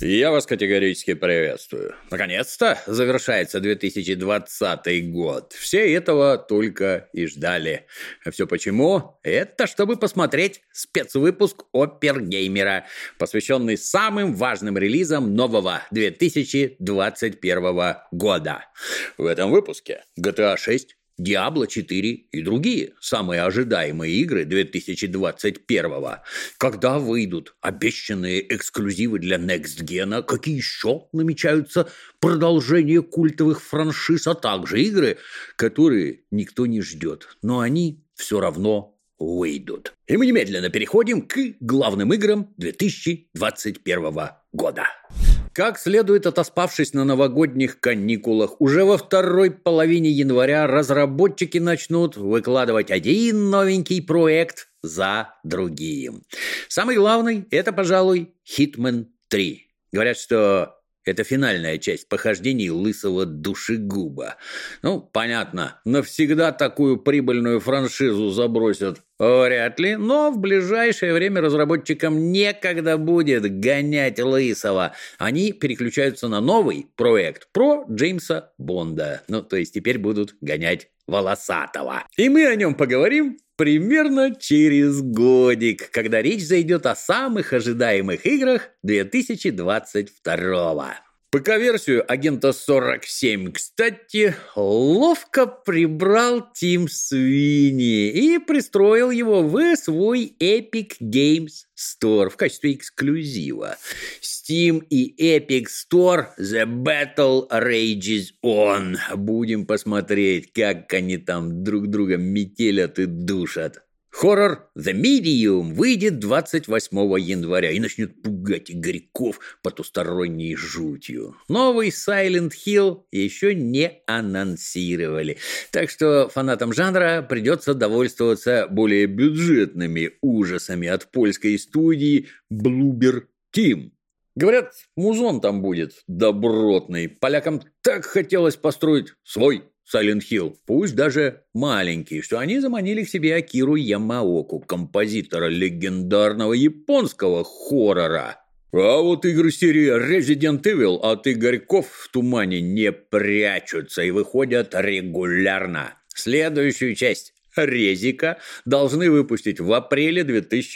Я вас категорически приветствую. Наконец-то завершается 2020 год. Все этого только и ждали. А все почему? Это чтобы посмотреть спецвыпуск Опергеймера, посвященный самым важным релизам нового 2021 года. В этом выпуске GTA 6, Diablo 4 и другие самые ожидаемые игры 2021-го. Когда выйдут обещанные эксклюзивы для Next Gen, какие еще намечаются продолжения культовых франшиз, а также игры, которые никто не ждет, но они все равно выйдут. И мы немедленно переходим к главным играм 2021 года. Как следует отоспавшись на новогодних каникулах, уже во второй половине января разработчики начнут выкладывать один новенький проект за другим. Самый главный – это, пожалуй, Hitman 3. Говорят, что это финальная часть похождений лысого душегуба. Понятно, навсегда такую прибыльную франшизу забросят вряд ли, но в ближайшее время разработчикам некогда будет гонять лысого. Они переключаются на новый проект про Джеймса Бонда. То есть теперь будут гонять волосатого. И мы о нем поговорим примерно через годик, когда речь зайдет о самых ожидаемых играх 2022. ПК-версию Агента 47, кстати, ловко прибрал Тим Свини и пристроил его в свой Epic Games Store в качестве эксклюзива. Steam и Epic Store The Battle Rages On. Будем посмотреть, как они там друг друга метелят и душат. Хоррор The Medium выйдет 28 января и начнет пугать игроков потусторонней жутью. Новый Silent Hill еще не анонсировали, так что фанатам жанра придется довольствоваться более бюджетными ужасами от польской студии Bloober Team. Говорят, музон там будет добротный. Полякам так хотелось построить свой Silent Hill, пусть даже маленький, что они заманили к себе Акиру Ямаоку, композитора легендарного японского хоррора. А вот игры серии Resident Evil от игорьков в тумане не прячутся и выходят регулярно. Следующую часть Резика должны выпустить в апреле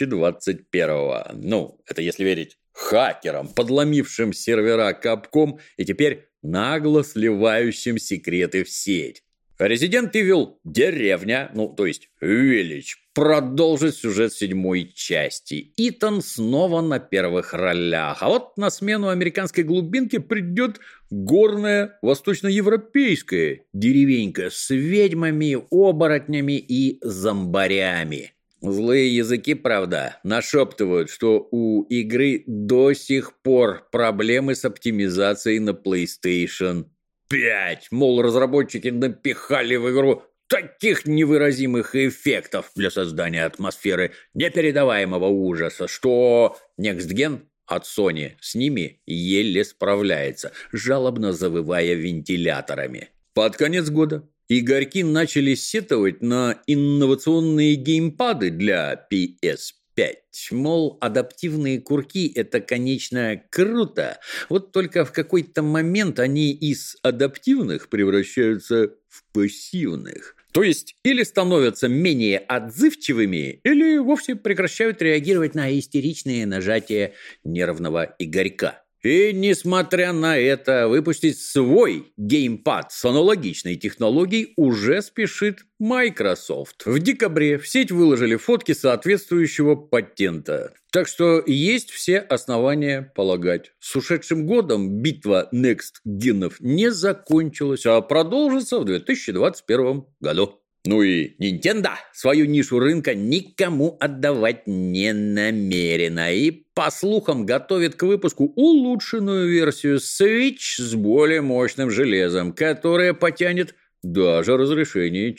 2021. Это если верить хакерам, подломившим сервера Capcom и теперь нагло сливающим секреты в сеть. Resident Evil Деревня, то есть Village, продолжит сюжет 7-й части. Итан снова на первых ролях. А вот на смену американской глубинке придет горная восточноевропейская деревенька с ведьмами, оборотнями и зомбарями. Злые языки, правда, нашептывают, что у игры до сих пор проблемы с оптимизацией на PlayStation 5. Мол, разработчики напихали в игру таких невыразимых эффектов для создания атмосферы непередаваемого ужаса, что Next Gen от Sony с ними еле справляется, жалобно завывая вентиляторами. Под конец года игорьки начали сетовать на инновационные геймпады для PS5. Мол, адаптивные курки – это, конечно, круто, вот только в какой-то момент они из адаптивных превращаются в пассивных. То есть или становятся менее отзывчивыми, или вовсе прекращают реагировать на истеричные нажатия нервного игорька. И, несмотря на это, выпустить свой геймпад с аналогичной технологией уже спешит Microsoft. В декабре в сеть выложили фотки соответствующего патента. Так что есть все основания полагать. С ушедшим годом битва Next Gen'ов не закончилась, а продолжится в 2021 году. И Nintendo свою нишу рынка никому отдавать не намерена. И, по слухам, готовит к выпуску улучшенную версию Switch с более мощным железом, которая потянет даже разрешение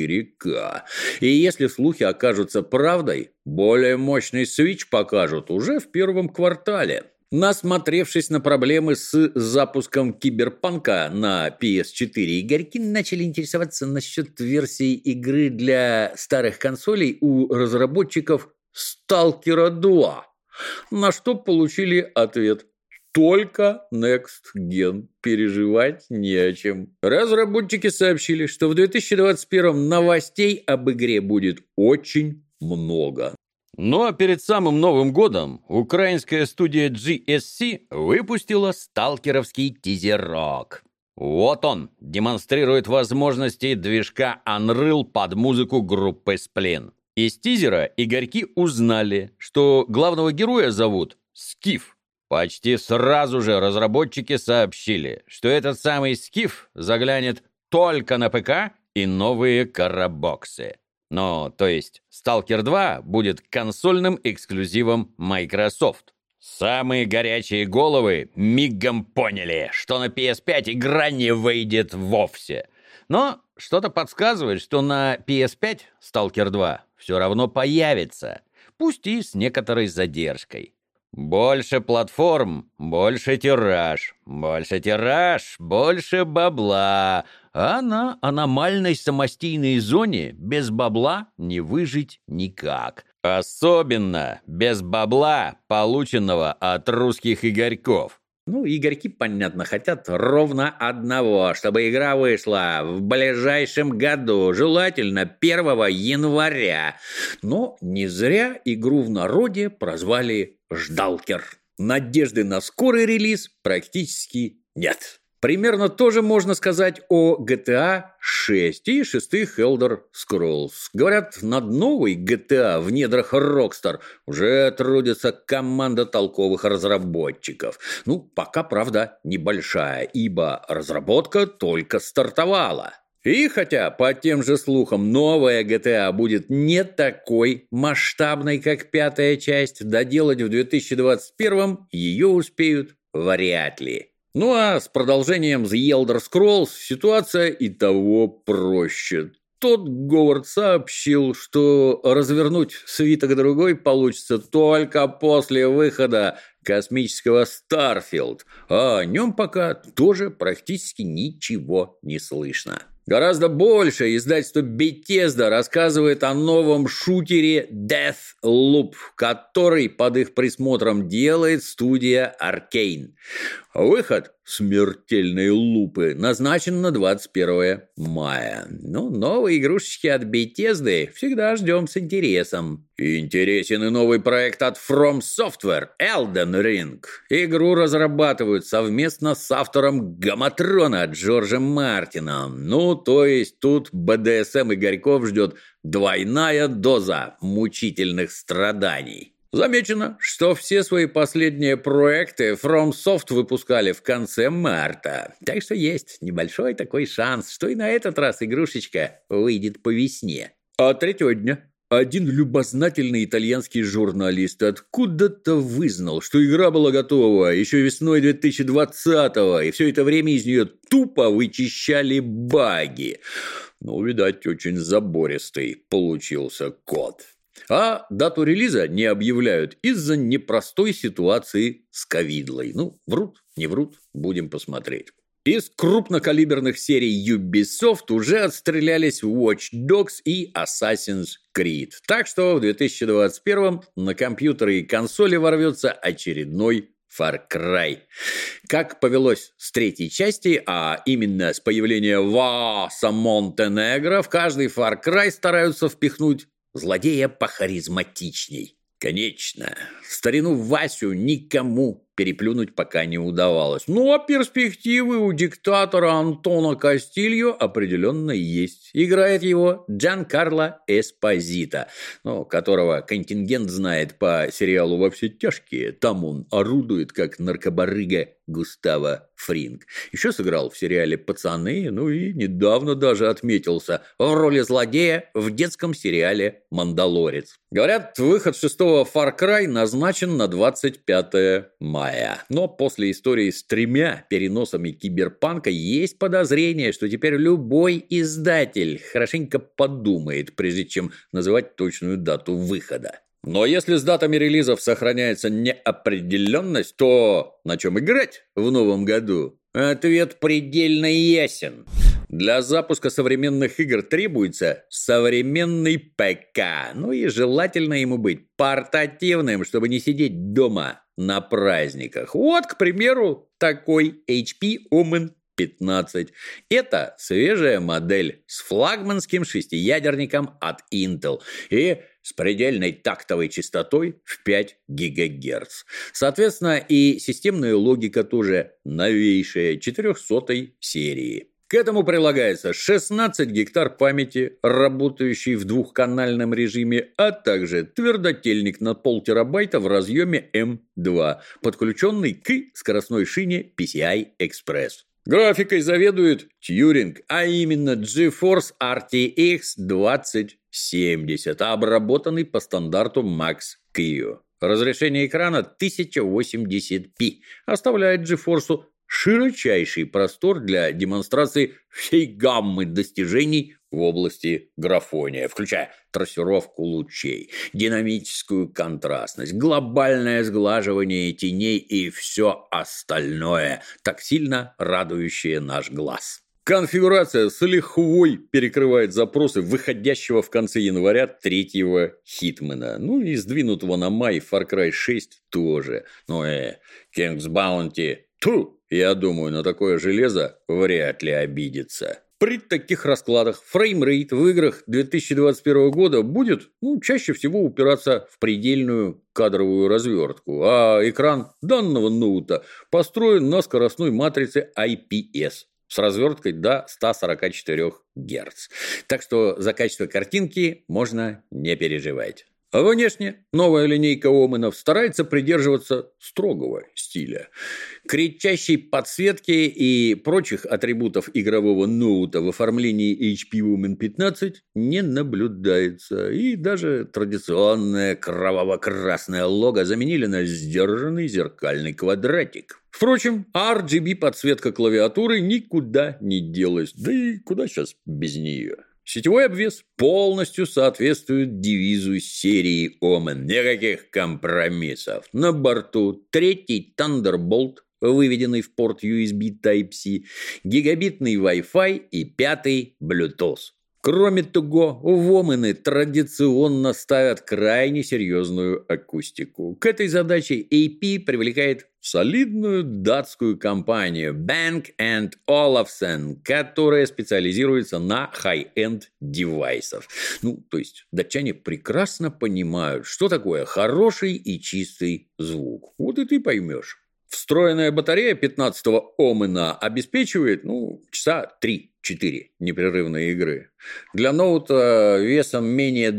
4К. И если слухи окажутся правдой, более мощный Switch покажут уже в первом квартале. Насмотревшись на проблемы с запуском Киберпанка на PS4, игорьки начали интересоваться насчет версии игры для старых консолей у разработчиков Stalker 2, на что получили ответ: только Next Gen. Переживать не о чем. Разработчики сообщили, что в 2021 новостей об игре будет очень много. Ну а перед самым Новым годом украинская студия GSC выпустила сталкеровский тизерок. Вот он демонстрирует возможности движка Unreal под музыку группы Splin. Из тизера игроки узнали, что главного героя зовут Скиф. Почти сразу же разработчики сообщили, что этот самый Скиф заглянет только на ПК и новые карабоксы. Ну, то есть Stalker 2 будет консольным эксклюзивом Microsoft. Самые горячие головы мигом поняли, что на PS5 игра не выйдет вовсе. Но что-то подсказывает, что на PS5 Stalker 2 все равно появится, пусть и с некоторой задержкой. Больше платформ, больше тираж, больше бабла. А на аномальной самостийной зоне без бабла не выжить никак. Особенно без бабла, полученного от русских игорьков. Ну, игорьки, понятно, хотят ровно одного, чтобы игра вышла в ближайшем году, желательно 1 января. Но не зря игру в народе прозвали «Ждалкер». Надежды на скорый релиз практически нет. Примерно то же можно сказать о GTA 6 и шестых Elder Scrolls. Говорят, над новой GTA в недрах Rockstar уже трудится команда толковых разработчиков. Ну, пока, правда, небольшая, ибо разработка только стартовала. И хотя, по тем же слухам, новая GTA будет не такой масштабной, как пятая часть, доделать в 2021 ее успеют вряд ли. Ну а с продолжением The Elder Scrolls ситуация и того проще. Тот Говард сообщил, что развернуть свиток другой получится только после выхода космического Starfield, а о нем пока тоже практически ничего не слышно. Гораздо больше издательство Bethesda рассказывает о новом шутере Deathloop, который под их присмотром делает студия Arkane. Выход смертельной лупы назначен на 21 мая. Ну, новые игрушечки от Bethesda всегда ждем с интересом. Интересен и новый проект от From Software Elden Ring. Игру разрабатывают совместно с автором Гаматрона Джорджем Мартином. Ну, то есть тут БДСМ игорьков ждет двойная доза мучительных страданий. Замечено, что все свои последние проекты FromSoft выпускали в конце марта. Так что есть небольшой такой шанс, что и на этот раз игрушечка выйдет по весне. А третьего дня один любознательный итальянский журналист откуда-то вызнал, что игра была готова еще весной 2020-го, и все это время из нее тупо вычищали баги. Ну, видать, очень забористый получился код. А дату релиза не объявляют из-за непростой ситуации с ковидлой. Ну, врут, не врут, будем посмотреть. Из крупнокалиберных серий Ubisoft уже отстрелялись Watch Dogs и Assassin's Creed. Так что в 2021 на компьютеры и консоли ворвется очередной Far Cry. Как повелось с третьей части, а именно с появления Васа Монтенегро, в каждый Far Cry стараются впихнуть злодея похаризматичней. Конечно, старину Васю никому переплюнуть пока не удавалось. Ну, а перспективы у диктатора Антона Кастильо определенно есть. Играет его Джанкарло Эспозито, которого контингент знает по сериалу «Во все тяжкие». Там он орудует, как наркобарыга Густаво Фринг. Еще сыграл в сериале «Пацаны», ну и недавно даже отметился в роли злодея в детском сериале «Мандалорец». Говорят, выход шестого Far Cry назначен на 25 мая. Но после истории с 3 переносами киберпанка есть подозрение, что теперь любой издатель хорошенько подумает, прежде чем называть точную дату выхода. Но если с датами релизов сохраняется неопределенность, то на чем играть в новом году? Ответ предельно ясен. Для запуска современных игр требуется современный ПК. Ну и желательно ему быть портативным, чтобы не сидеть дома на праздниках. Вот, к примеру, такой HP Omen 15. Это свежая модель с флагманским шестиядерником от Intel и с предельной тактовой частотой в 5 ГГц. Соответственно, и системная логика тоже новейшая 400-й серии. К этому прилагается 16 гектар памяти, работающий в двухканальном режиме, а также твердотельник на 0,5 терабайта в разъеме M2, подключенный к скоростной шине PCI Express. Графикой заведует Turing, а именно GeForce RTX 2070, обработанный по стандарту Max-Q. Разрешение экрана 1080p оставляет GeForce широчайший простор для демонстрации всей гаммы достижений в области графония, включая трассировку лучей, динамическую контрастность, глобальное сглаживание теней и все остальное, так сильно радующее наш глаз. Конфигурация с лихвой перекрывает запросы выходящего в конце января 3-го Хитмена. Ну и сдвинутого на май Far Cry 6 тоже. Ну King's Bounty. Я думаю, на такое железо вряд ли обидится. При таких раскладах фреймрейт в играх 2021 года будет чаще всего упираться в предельную кадровую развертку, а экран данного ноута построен на скоростной матрице IPS с разверткой до 144 Гц. Так что за качество картинки можно не переживать. А внешне новая линейка Оменов старается придерживаться строгого стиля. Кричащей подсветки и прочих атрибутов игрового ноута в оформлении HP Omen 15 не наблюдается. И даже традиционное кроваво-красное лого заменили на сдержанный зеркальный квадратик. Впрочем, RGB-подсветка клавиатуры никуда не делась. Да и куда сейчас без нее? Сетевой обвес полностью соответствует девизу серии Omen. Никаких компромиссов. На борту 3-й Thunderbolt, выведенный в порт USB Type-C, гигабитный Wi-Fi и 5-й Bluetooth. Кроме того, в Омены традиционно ставят крайне серьезную акустику. К этой задаче AP привлекает солидную датскую компанию Bang & Olufsen, которая специализируется на хай-энд девайсах. То есть датчане прекрасно понимают, что такое хороший и чистый звук. Вот и ты поймешь. Встроенная батарея 15-го Омена обеспечивает, часа 3-4 непрерывной игры. Для ноута весом менее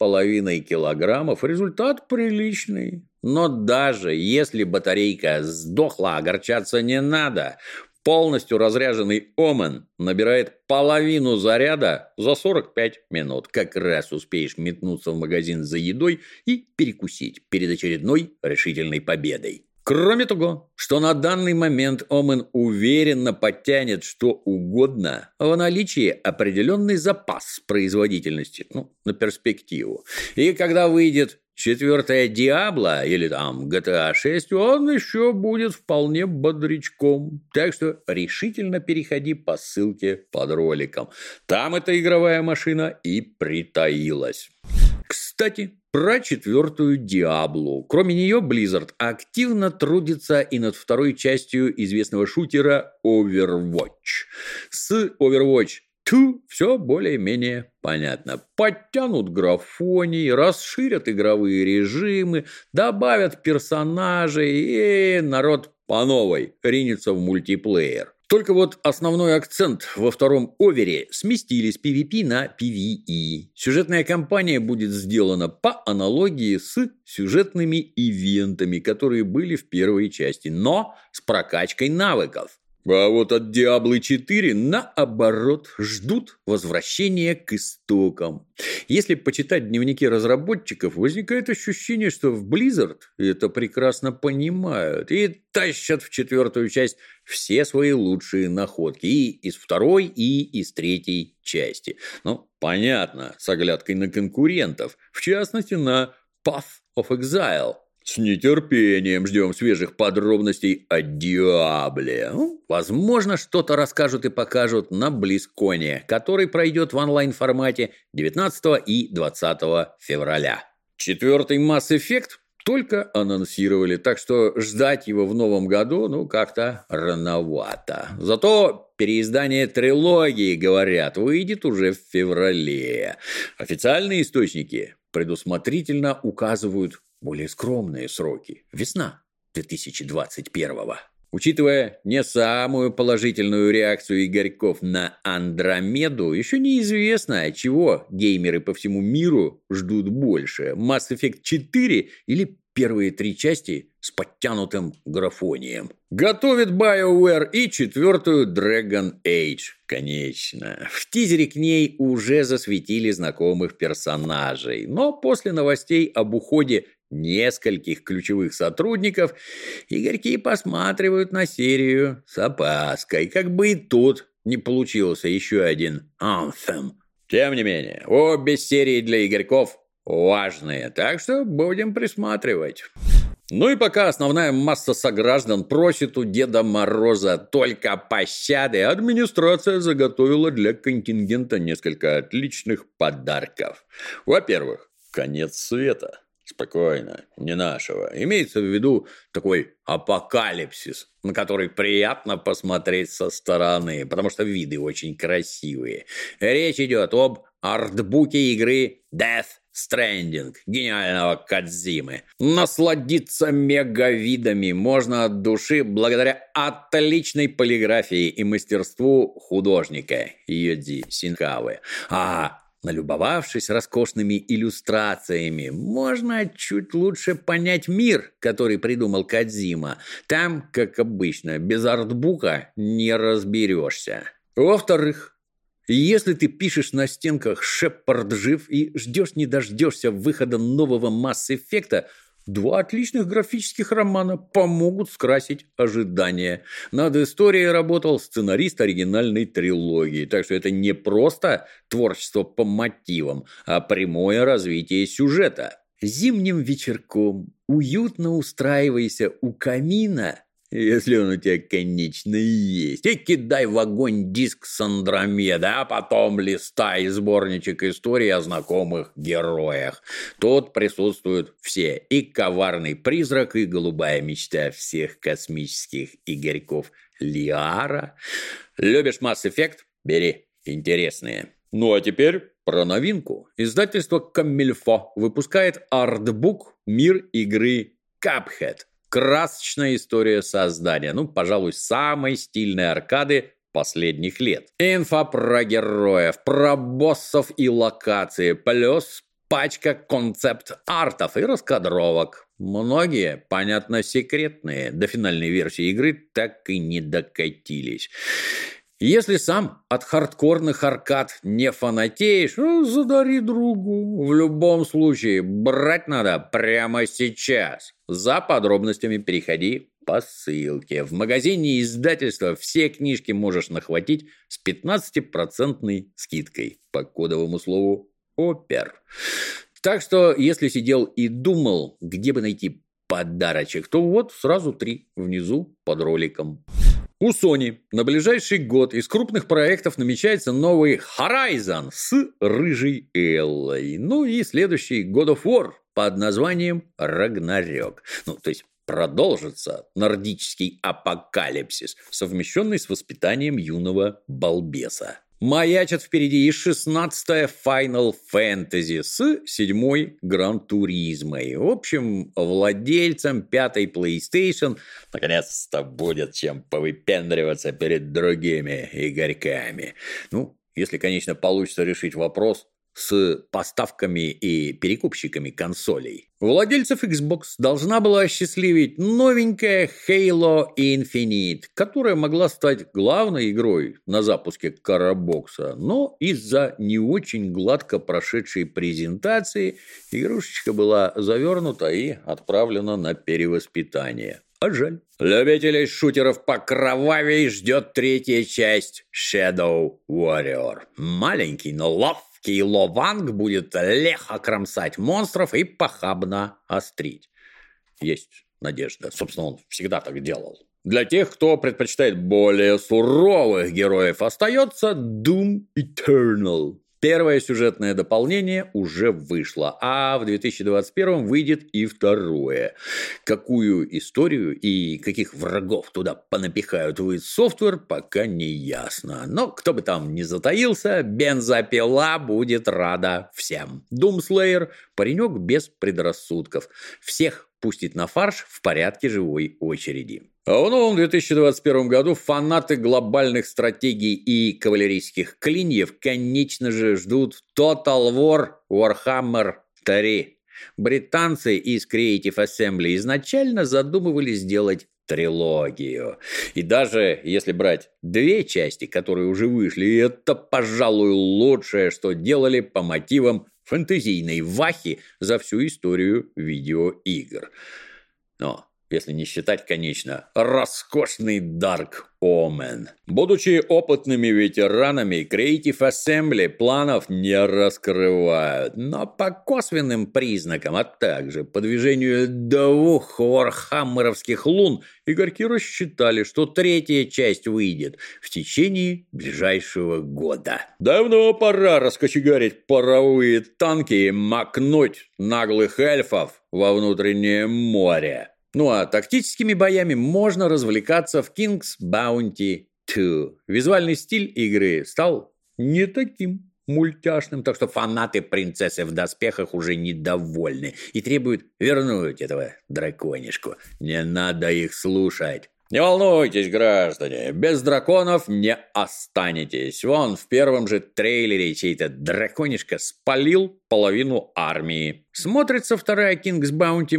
2,5 килограммов результат приличный. Но даже если батарейка сдохла, огорчаться не надо. Полностью разряженный Omen набирает половину заряда за 45 минут. Как раз успеешь метнуться в магазин за едой и перекусить перед очередной решительной победой. Кроме того, что на данный момент Omen уверенно подтянет что угодно, в наличии определенный запас производительности, на перспективу. И когда выйдет 4-я Diablo или GTA 6, он еще будет вполне бодрячком. Так что решительно переходи по ссылке под роликом. Там эта игровая машина и притаилась. Кстати, про 4-ю Diablo. Кроме нее, Blizzard активно трудится и над второй частью известного шутера Overwatch. С Overwatch 2 все более-менее понятно. Подтянут графоний, расширят игровые режимы, добавят персонажей, и народ по новой ринется в мультиплеер. Только вот основной акцент во втором овере сместили с PvP на PvE. Сюжетная кампания будет сделана по аналогии с сюжетными ивентами, которые были в первой части, но с прокачкой навыков. А вот от Diablo 4 наоборот ждут возвращения к истокам. Если почитать дневники разработчиков, возникает ощущение, что в Blizzard это прекрасно понимают и тащат в 4-ю часть все свои лучшие находки и из 2-й, и из 3-й части. Понятно, с оглядкой на конкурентов, в частности на Path of Exile. С нетерпением ждем свежих подробностей о Диабле. Возможно, что-то расскажут и покажут на BlizzCon'е, который пройдет в онлайн-формате 19 и 20 февраля. 4-й Mass Effect только анонсировали, так что ждать его в новом году, как-то рановато. Зато переиздание трилогии, говорят, выйдет уже в феврале. Официальные источники предусмотрительно указывают более скромные сроки. Весна 2021-го. Учитывая не самую положительную реакцию игорьков на Андромеду, еще неизвестно, чего геймеры по всему миру ждут больше – Mass Effect 4 или первые 3 части с подтянутым графонием. Готовит BioWare и 4-ю Dragon Age. Конечно. В тизере к ней уже засветили знакомых персонажей, но после новостей об уходе нескольких ключевых сотрудников игорьки посматривают на серию с опаской, как бы и тут не получился еще один Anthem. Тем не менее, обе серии для игорьков важные, так что будем присматривать. Ну и пока основная масса сограждан просит у Деда Мороза только пощады, администрация заготовила для контингента несколько отличных подарков. Во-первых, конец света. Спокойно, не нашего. Имеется в виду такой апокалипсис, на который приятно посмотреть со стороны, потому что виды очень красивые. Речь идет об артбуке игры Death Stranding гениального Кодзимы. Насладиться мегавидами можно от души благодаря отличной полиграфии и мастерству художника Йоджи Синкавы. Налюбовавшись роскошными иллюстрациями, можно чуть лучше понять мир, который придумал Кодзима. Там, как обычно, без артбука не разберешься. Во-вторых, если ты пишешь на стенках «Шепард жив» и ждешь не дождешься выхода нового Mass Effect, 2 отличных графических романа помогут скрасить ожидания. Над историей работал сценарист оригинальной трилогии, так что это не просто творчество по мотивам, а прямое развитие сюжета. Зимним вечерком уютно устраивайся у камина, если он у тебя, конечно, есть, и кидай в огонь диск с Андромеды, а потом листай сборничек историй о знакомых героях. Тут присутствуют все, и коварный призрак, и голубая мечта всех космических игорьков Лиара. Любишь Mass Effect? Бери, интересные. Ну а теперь про новинку. Издательство Камильфо выпускает артбук «Мир игры Cuphead». Красочная история создания, пожалуй, самой стильной аркады последних лет. Инфа про героев, про боссов и локации, плюс пачка концепт-артов и раскадровок. Многие, понятно, секретные, до финальной версии игры так и не докатились. Если сам от хардкорных аркад не фанатеешь, задари другу. В любом случае, брать надо прямо сейчас. За подробностями переходи по ссылке. В магазине издательства все книжки можешь нахватить с 15% скидкой по кодовому слову «ОПЕР». Так что, если сидел и думал, где бы найти подарочек, то вот сразу 3 внизу под роликом. У Sony на ближайший год из крупных проектов намечается новый Horizon с рыжей Эллой. И следующий God of War под названием Рагнарёк. То есть продолжится нордический апокалипсис, совмещенный с воспитанием юного балбеса. Маячат впереди и 16-я Final Fantasy с 7-й Gran Turismo. В общем, владельцам 5-й PlayStation наконец-то будет чем повыпендриваться перед другими игорьками. Если, конечно, получится решить вопрос с поставками и перекупщиками консолей. Владельцев Xbox должна была осчастливить новенькая Halo Infinite, которая могла стать главной игрой на запуске Карабокса, но из-за не очень гладко прошедшей презентации игрушечка была завернута и отправлена на перевоспитание. А жаль. Любителей шутеров покровавей ждет 3-я часть Shadow Warrior. Маленький, но ловкий Лованг будет легко кромсать монстров и похабно острить. Есть надежда. Собственно, он всегда так делал. Для тех, кто предпочитает более суровых героев, остается Doom Eternal. Первое сюжетное дополнение уже вышло, а в 2021 выйдет и второе. Какую историю и каких врагов туда понапихают в id Software, пока не ясно. Но кто бы там ни затаился, бензопила будет рада всем. Doomslayer – паренек без предрассудков. Всех пустит на фарш в порядке живой очереди. А в новом 2021 году фанаты глобальных стратегий и кавалерийских клиньев, конечно же, ждут Total War Warhammer 3. Британцы из Creative Assembly изначально задумывали сделать трилогию. И даже если брать две части, которые уже вышли, это, пожалуй, лучшее, что делали по мотивам фэнтезийной вахи за всю историю видеоигр. Но если не считать, конечно, роскошный Dark Omen. Будучи опытными ветеранами, Creative Assembly планов не раскрывают. Но по косвенным признакам, а также по движению двух вархаммеровских лун, игроки рассчитали, что третья часть выйдет в течение ближайшего года. Давно пора раскочегарить паровые танки и макнуть наглых эльфов во внутреннее море. Ну а тактическими боями можно развлекаться в King's Bounty 2. Визуальный стиль игры стал не таким мультяшным, так что фанаты принцессы в доспехах уже недовольны и требуют вернуть этого драконишку. Не надо их слушать. Не волнуйтесь, граждане, без драконов не останетесь. Вон в первом же трейлере чей-то драконишка спалил половину армии. Смотрится вторая King's Bounty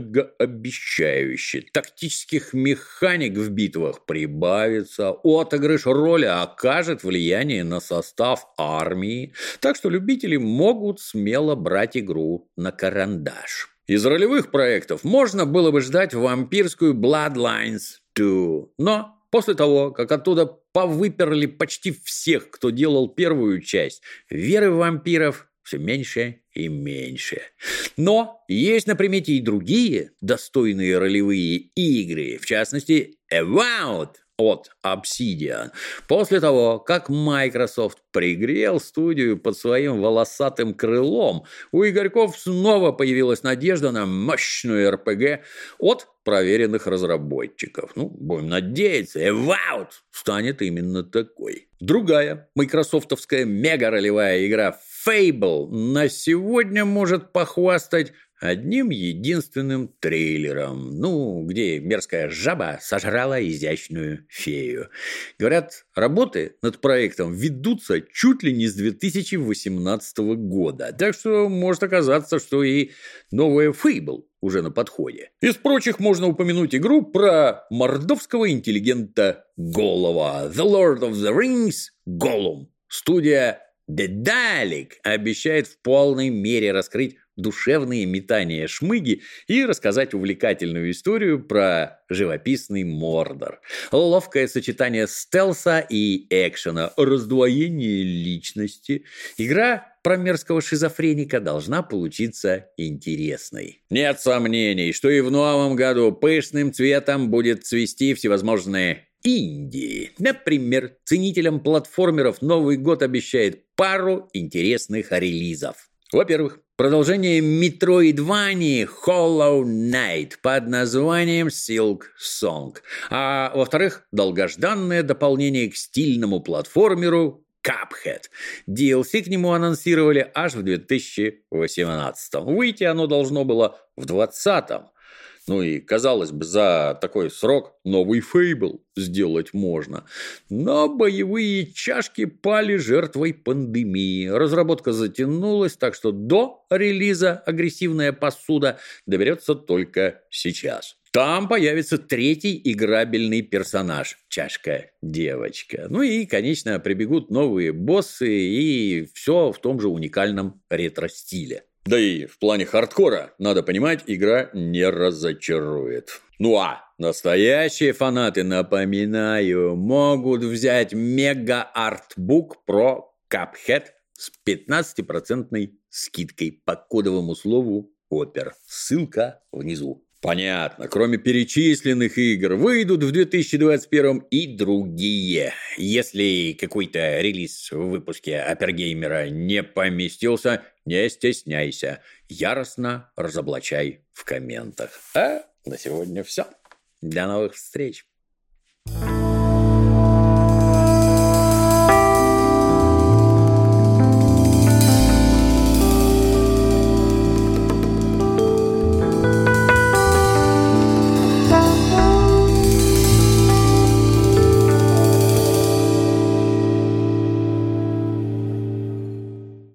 многообещающе. Тактических механик в битвах прибавится. Отыгрыш роли окажет влияние на состав армии. Так что любители могут смело брать игру на карандаш. Из ролевых проектов можно было бы ждать вампирскую Bloodlines 2. Но после того, как оттуда повыперли почти всех, кто делал первую часть, веры в вампиров все меньше и меньше. Но есть на примете и другие достойные ролевые игры, в частности, Avowed от Obsidian. После того, как Microsoft пригрел студию под своим волосатым крылом, у игроков снова появилась надежда на мощную RPG от проверенных разработчиков. Будем надеяться, Avowed станет именно такой. Другая майкрософтовская мега-ролевая игра Fable на сегодня может похвастать одним единственным трейлером, где мерзкая жаба сожрала изящную фею. Говорят, работы над проектом ведутся чуть ли не с 2018 года, так что может оказаться, что и новая Fable уже на подходе. Из прочих можно упомянуть игру про мордовского интеллигента Голова, The Lord of the Rings Gollum. Студия Daedalic обещает в полной мере раскрыть душевные метания шмыги и рассказать увлекательную историю про живописный Мордор. Ловкое сочетание стелса и экшена, раздвоение личности. Игра про мерзкого шизофреника должна получиться интересной. Нет сомнений, что и в новом году пышным цветом будет цвести всевозможные Индии. Например, ценителям платформеров Новый год обещает пару интересных релизов. Во-первых, продолжение Metroidvania Hollow Knight под названием Silk Song. А во-вторых, долгожданное дополнение к стильному платформеру Cuphead. DLC к нему анонсировали аж в 2018. Выйти оно должно было в 2020. И, казалось бы, за такой срок новый Fable сделать можно. Но боевые чашки пали жертвой пандемии. Разработка затянулась, так что до релиза агрессивная посуда доберется только сейчас. Там появится третий играбельный персонаж – чашка-девочка. И, конечно, прибегут новые боссы и все в том же уникальном ретро-стиле. Да и в плане хардкора, надо понимать, игра не разочарует. Настоящие фанаты, напоминаю, могут взять мега-артбук про Cuphead с 15% скидкой по кодовому слову «Опер». Ссылка внизу. Понятно. Кроме перечисленных игр, выйдут в 2021 и другие. Если какой-то релиз в выпуске Опергеймера не поместился, не стесняйся. Яростно разоблачай в комментах. А на сегодня все. До новых встреч.